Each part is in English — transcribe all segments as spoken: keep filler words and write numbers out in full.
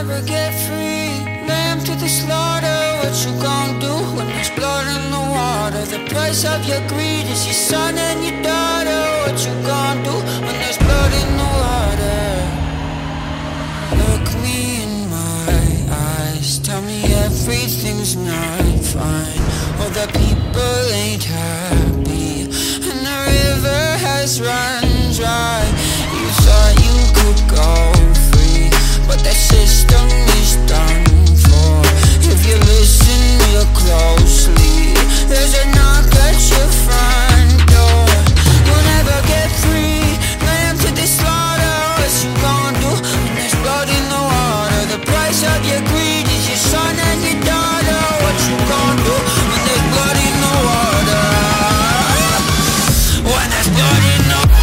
never get free. Lamb to the slaughter, what you gon' do when there's blood in the water? The price of your greed is your son and your daughter. What you gon' do when there's blood in the water? Look me in my eyes, tell me everything's not fine. All the people ain't happy, and the river has run dry. You thought you could go free, but that system is done for. If you listen real closely, there's a knock at your front door. You'll never get free. Lamb to the slaughter, what you gon' do when there's blood in the water? The price of your greed is your son and your daughter. What you gon' do when there's blood in the water? When there's blood in the water.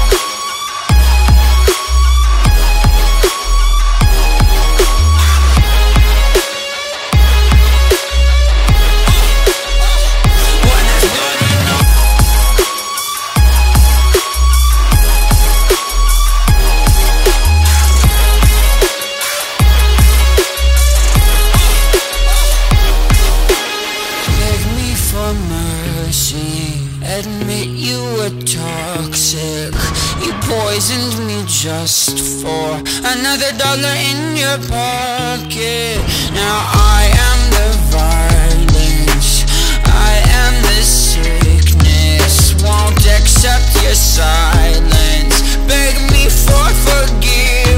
Admit you were toxic. You poisoned me just for another dollar in your pocket. Now I am the violence, I am the sickness. Won't accept your silence, beg me for forgiveness.